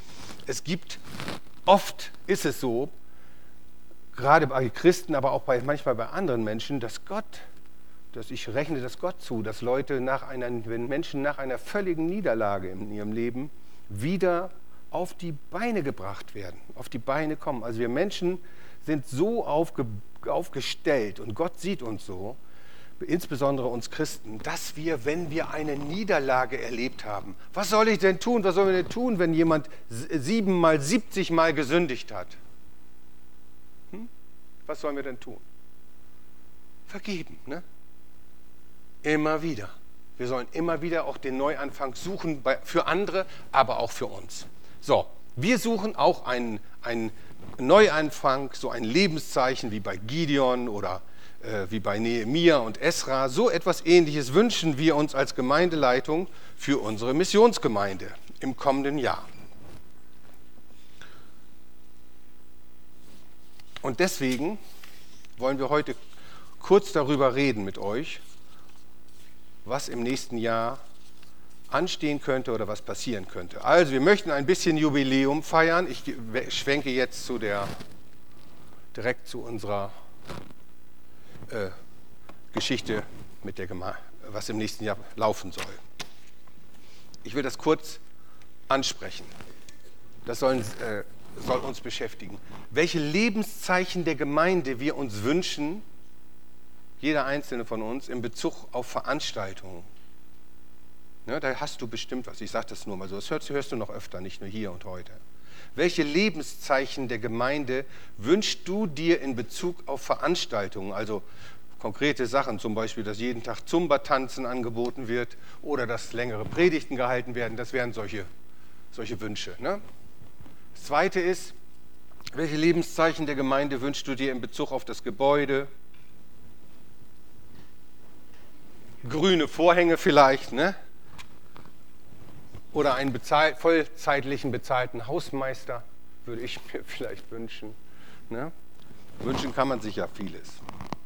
Oft ist es so, gerade bei Christen, aber auch manchmal bei anderen Menschen, dass ich rechne das Gott zu, dass wenn Menschen nach einer völligen Niederlage in ihrem Leben wieder auf die Beine gebracht werden, auf die Beine kommen. Also wir Menschen sind so aufgestellt und Gott sieht uns so, insbesondere uns Christen, dass wir, wenn wir eine Niederlage erlebt haben, was soll ich denn tun? Was sollen wir denn tun, wenn jemand 7-mal, 70-mal gesündigt hat? Was sollen wir denn tun? Vergeben, ne? Immer wieder. Wir sollen immer wieder auch den Neuanfang suchen für andere, aber auch für uns. So, wir suchen auch einen Neuanfang, so ein Lebenszeichen wie bei Gideon oder wie bei Nehemia und Esra. So etwas Ähnliches wünschen wir uns als Gemeindeleitung für unsere Missionsgemeinde im kommenden Jahr. Und deswegen wollen wir heute kurz darüber reden mit euch, was im nächsten Jahr anstehen könnte oder was passieren könnte. Also wir möchten ein bisschen Jubiläum feiern. Ich schwenke jetzt direkt zu unserer Geschichte mit der Gemeinde, was im nächsten Jahr laufen soll. Ich will das kurz ansprechen. Das soll uns beschäftigen. Welche Lebenszeichen der Gemeinde wir uns wünschen, jeder einzelne von uns, in Bezug auf Veranstaltungen. Ne, da hast du bestimmt was. Ich sage das nur mal so. Das hörst du noch öfter, nicht nur hier und heute. Welche Lebenszeichen der Gemeinde wünschst du dir in Bezug auf Veranstaltungen? Also konkrete Sachen, zum Beispiel, dass jeden Tag Zumba-Tanzen angeboten wird oder dass längere Predigten gehalten werden. Das wären solche Wünsche. Ne? Das Zweite ist, welche Lebenszeichen der Gemeinde wünschst du dir in Bezug auf das Gebäude? Grüne Vorhänge vielleicht, ne? Oder einen vollzeitlichen bezahlten Hausmeister würde ich mir vielleicht wünschen. Ne? Wünschen kann man sich ja vieles.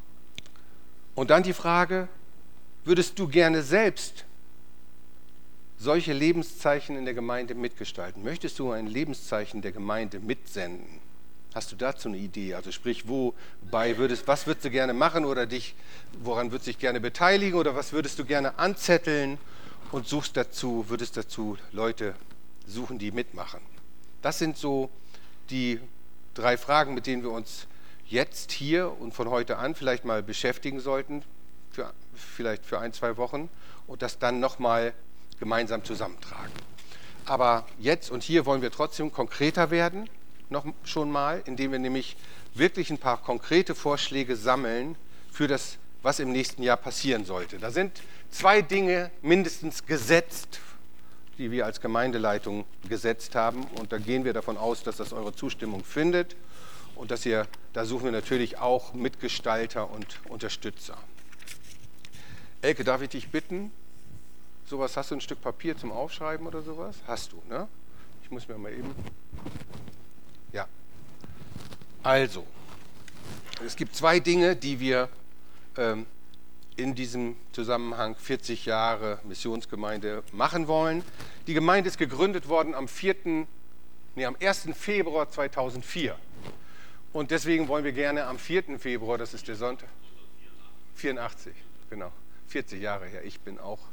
Und dann die Frage, würdest du gerne selbst solche Lebenszeichen in der Gemeinde mitgestalten? Möchtest du ein Lebenszeichen der Gemeinde mitsenden? Hast du dazu eine Idee? Also sprich, was würdest du gerne machen oder woran würdest du dich gerne beteiligen oder was würdest du gerne anzetteln und würdest dazu Leute suchen, die mitmachen? Das sind so die 3 Fragen, mit denen wir uns jetzt hier und von heute an vielleicht mal beschäftigen sollten, vielleicht für 1, 2 Wochen und das dann nochmal gemeinsam zusammentragen. Aber jetzt und hier wollen wir trotzdem konkreter werden, schon mal, indem wir nämlich wirklich ein paar konkrete Vorschläge sammeln für das, was im nächsten Jahr passieren sollte. Da sind 2 Dinge mindestens gesetzt, die wir als Gemeindeleitung gesetzt haben. Und da gehen wir davon aus, dass das eure Zustimmung findet und da suchen wir natürlich auch Mitgestalter und Unterstützer. Elke, darf ich dich bitten? Hast du ein Stück Papier zum Aufschreiben oder sowas? Hast du, ne? Ich muss mir mal eben... Ja. Also, es gibt 2 Dinge, die wir in diesem Zusammenhang 40 Jahre Missionsgemeinde machen wollen. Die Gemeinde ist gegründet worden am 1. Februar 2004. Und deswegen wollen wir gerne am 4. Februar, das ist der Sonntag, 84, genau, 40 Jahre her, ich bin auch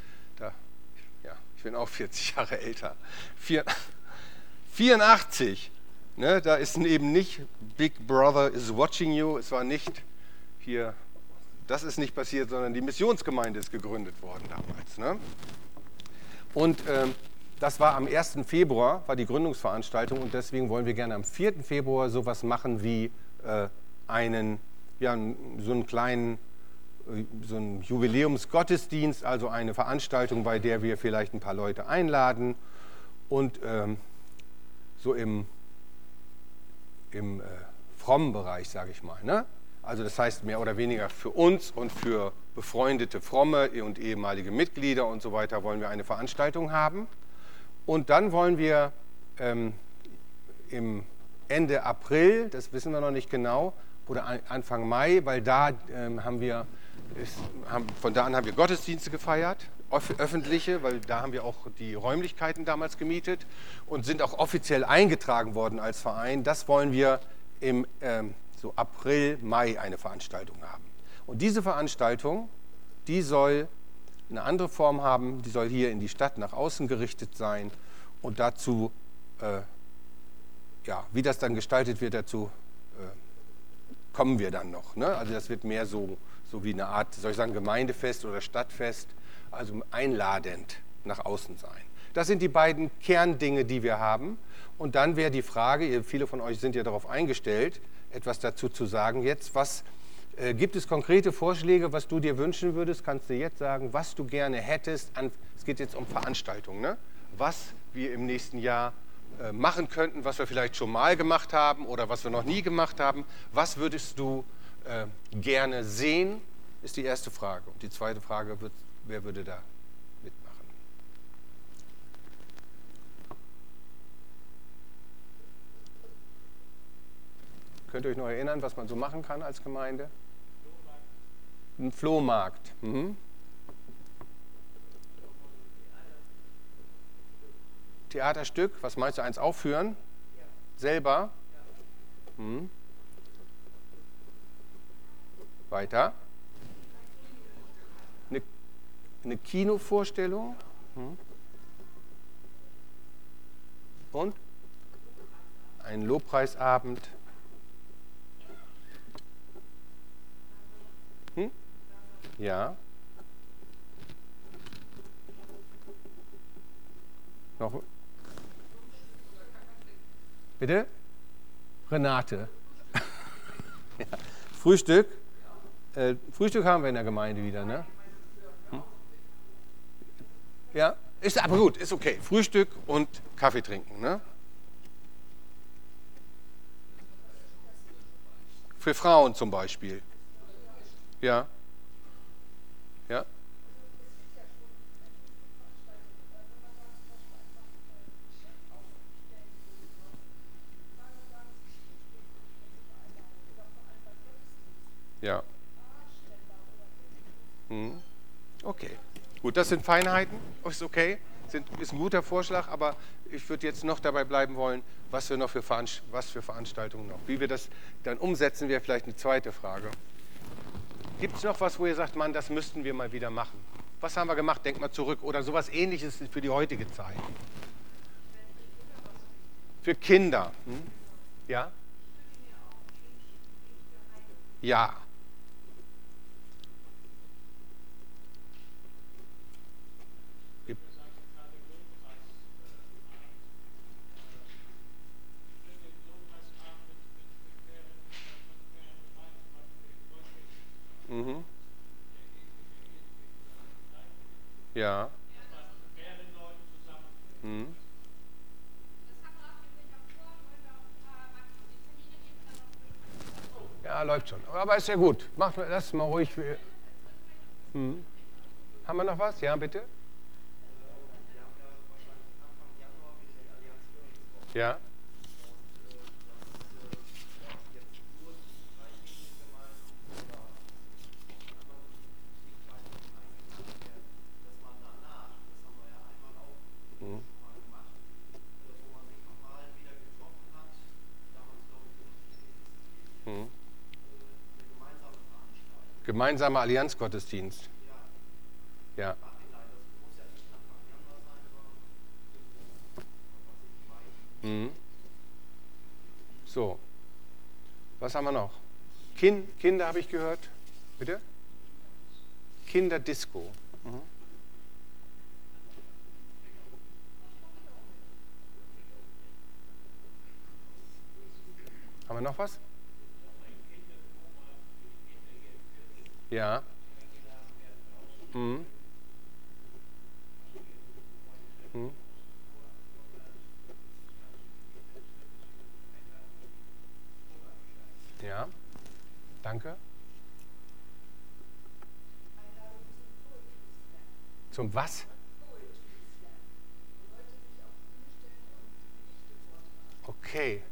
40 Jahre älter. 84, ne, da ist eben nicht Big Brother is watching you, es war nicht hier, das ist nicht passiert, sondern die Missionsgemeinde ist gegründet worden damals. Ne? Und das war am 1. Februar, war die Gründungsveranstaltung und deswegen wollen wir gerne am 4. Februar sowas machen wie so einen kleinen so einen Jubiläumsgottesdienst, also eine Veranstaltung, bei der wir vielleicht ein paar Leute einladen und so im frommen Bereich, sage ich mal. Ne? Also das heißt mehr oder weniger für uns und für befreundete Fromme und ehemalige Mitglieder und so weiter wollen wir eine Veranstaltung haben. Und dann wollen wir im Ende April, das wissen wir noch nicht genau, oder Anfang Mai, weil da von da an haben wir Gottesdienste gefeiert, öffentliche, weil da haben wir auch die Räumlichkeiten damals gemietet und sind auch offiziell eingetragen worden als Verein. Das wollen wir im so April, Mai eine Veranstaltung haben. Und diese Veranstaltung, die soll eine andere Form haben, die soll hier in die Stadt nach außen gerichtet sein und dazu, wie das dann gestaltet wird, dazu kommen wir dann noch. Ne? Also das wird mehr so wie eine Art, soll ich sagen, Gemeindefest oder Stadtfest, also einladend nach außen sein. Das sind die beiden Kerndinge, die wir haben. Und dann wäre die Frage, viele von euch sind ja darauf eingestellt, etwas dazu zu sagen jetzt, gibt es konkrete Vorschläge, was du dir wünschen würdest? Kannst du jetzt sagen, was du gerne hättest? Es geht jetzt um Veranstaltungen, ne? Was wir im nächsten Jahr machen könnten, was wir vielleicht schon mal gemacht haben oder was wir noch nie gemacht haben. Was würdest du gerne sehen, ist die erste Frage. Und die zweite Frage wird, wer würde da mitmachen? Könnt ihr euch noch erinnern, was man so machen kann als Gemeinde? Ein Flohmarkt. Mhm. Theaterstück, was meinst du, eins aufführen? Ja. Selber? Ja. Mhm. Weiter. Eine Kinovorstellung. Mhm. Und? Ein Lobpreisabend. Hm? Ja. Noch? Bitte? Renate. Ja. Frühstück. Frühstück haben wir in der Gemeinde wieder, ne? Hm? Ja, ist aber gut, ist okay. Frühstück und Kaffee trinken, ne? Für Frauen zum Beispiel. Ja. Ja. Ja. Okay, gut, das sind Feinheiten, ist okay, ist ein guter Vorschlag, aber ich würde jetzt noch dabei bleiben wollen, was für Veranstaltungen noch. Wie wir das dann umsetzen, wäre vielleicht eine zweite Frage. Gibt es noch was, wo ihr sagt, Mann, das müssten wir mal wieder machen? Was haben wir gemacht? Denkt mal zurück. Oder sowas Ähnliches für die heutige Zeit. Für Kinder. Ja? Ja. Mhm. Ja. Mhm. Ja, läuft schon. Aber ist ja gut. Macht das mal ruhig. Haben wir noch was? Ja, bitte? Ja. Gemeinsamer Allianzgottesdienst. Ja. So. Was haben wir noch? Kinder habe ich gehört. Bitte? Kinderdisco. Haben wir noch was? Ja. Ja. Danke. Zum was? Okay.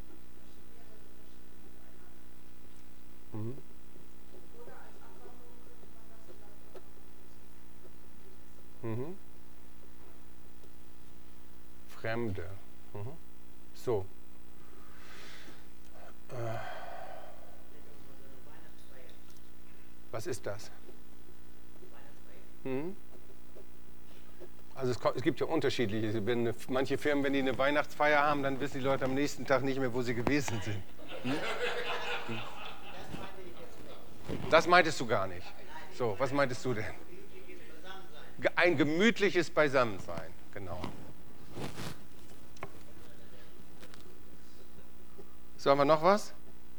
Fremde. So. Was ist das? Also es gibt ja unterschiedliche. Manche Firmen, wenn die eine Weihnachtsfeier haben, dann wissen die Leute am nächsten Tag nicht mehr, wo sie gewesen sind. Das meintest du gar nicht. So, was meintest du denn? Ein gemütliches Beisammensein, genau. So, haben wir noch was?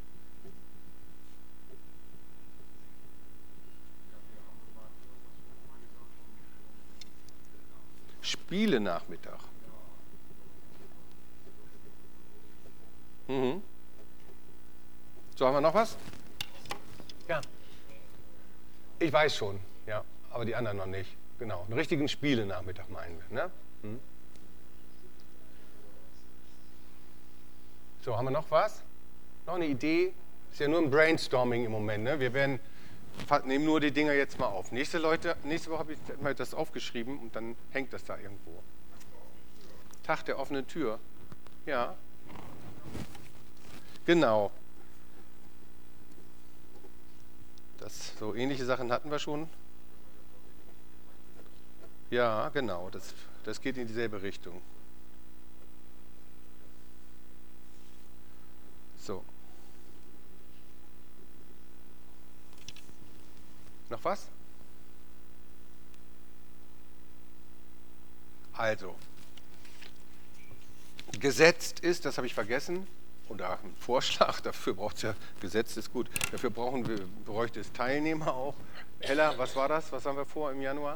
Spiele-Nachmittag. So, haben wir noch was? Ja. Ich weiß schon, ja, aber die anderen noch nicht. Genau, einen richtigen Spiele-Nachmittag meinen wir. Ne? So, haben wir noch was? Noch eine Idee? Ist ja nur ein Brainstorming im Moment. Ne? Wir nehmen nur die Dinger jetzt mal auf. Nächste Woche habe ich mal das aufgeschrieben und dann hängt das da irgendwo. Tag der offenen Tür. Ja. Genau. So ähnliche Sachen hatten wir schon. Ja, genau. Das geht in dieselbe Richtung. So. Noch was? Also, gesetzt ist, das habe ich vergessen, oder ein Vorschlag, dafür braucht es ja, gesetzt ist gut, dafür bräuchte es Teilnehmer auch. Hella, was war das? Was haben wir vor im Januar?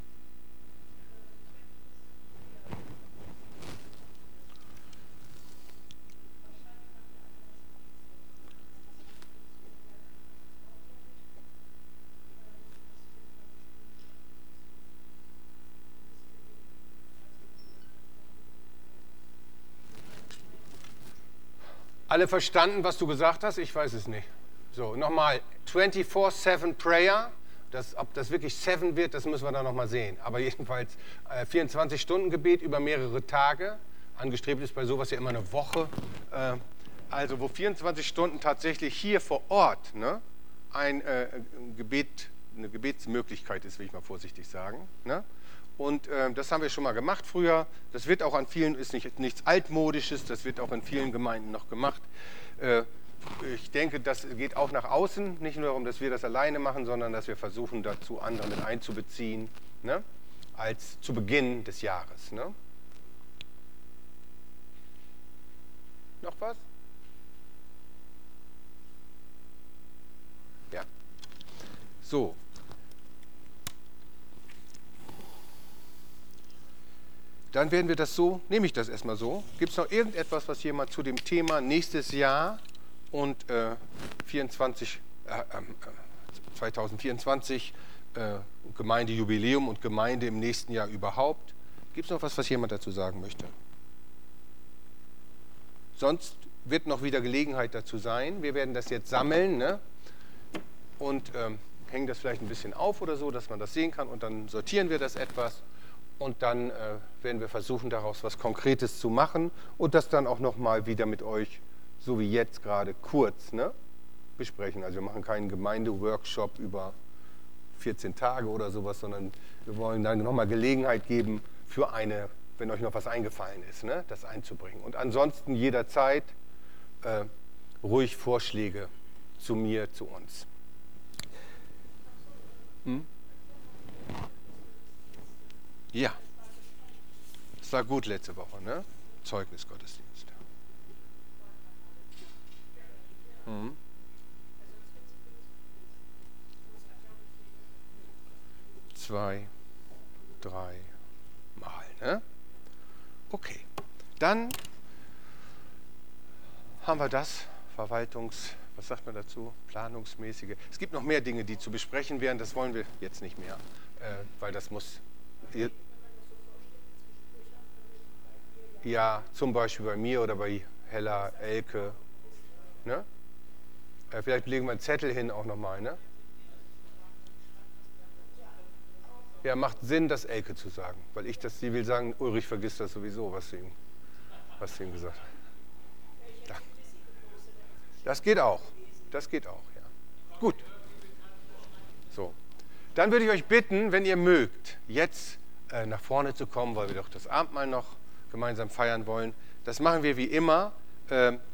Alle verstanden, was du gesagt hast? Ich weiß es nicht. So, nochmal. 24/7 Prayer, Ob das wirklich 7 wird, das müssen wir dann nochmal sehen. Aber jedenfalls 24-Stunden-Gebet über mehrere Tage. Angestrebt ist bei sowas ja immer eine Woche. Also wo 24 Stunden tatsächlich hier vor Ort, ne, eine Gebetsmöglichkeit ist, will ich mal vorsichtig sagen. Ne? Und das haben wir schon mal gemacht früher. Das wird auch an vielen, ist nichts Altmodisches, das wird auch in vielen Gemeinden noch gemacht. Ich denke, das geht auch nach außen, nicht nur darum, dass wir das alleine machen, sondern dass wir versuchen, dazu andere mit einzubeziehen, ne? Als zu Beginn des Jahres. Ne? Noch was? Ja. So. Dann werden wir das so, nehme ich das erstmal so. Gibt es noch irgendetwas, was jemand zu dem Thema nächstes Jahr und 2024 Gemeindejubiläum und Gemeinde im nächsten Jahr überhaupt? Gibt es noch was jemand dazu sagen möchte? Sonst wird noch wieder Gelegenheit dazu sein. Wir werden das jetzt sammeln, ne? Und hängen das vielleicht ein bisschen auf oder so, dass man das sehen kann. Und dann sortieren wir das etwas. Und dann werden wir versuchen, daraus was Konkretes zu machen und das dann auch nochmal wieder mit euch, so wie jetzt gerade, kurz, ne, besprechen. Also wir machen keinen Gemeindeworkshop über 14 Tage oder sowas, sondern wir wollen dann nochmal Gelegenheit geben für wenn euch noch was eingefallen ist, ne, das einzubringen. Und ansonsten jederzeit ruhig Vorschläge zu mir, zu uns. Ja, es war gut letzte Woche, ne? Zeugnisgottesdienst. 2, 3 Mal, ne? Okay, dann haben wir das, was sagt man dazu? Planungsmäßige. Es gibt noch mehr Dinge, die zu besprechen wären, das wollen wir jetzt nicht mehr, weil das muss... Ja, zum Beispiel bei mir oder bei Hella, Elke. Ne? Vielleicht legen wir einen Zettel hin auch nochmal. Ne? Ja, macht Sinn, das Elke zu sagen. Weil sie will sagen, Ulrich vergisst das sowieso, was sie ihm gesagt hat. Das geht auch. Das geht auch, ja. Gut. So. Dann würde ich euch bitten, wenn ihr mögt, jetzt nach vorne zu kommen, weil wir doch das Abendmahl noch gemeinsam feiern wollen. Das machen wir wie immer.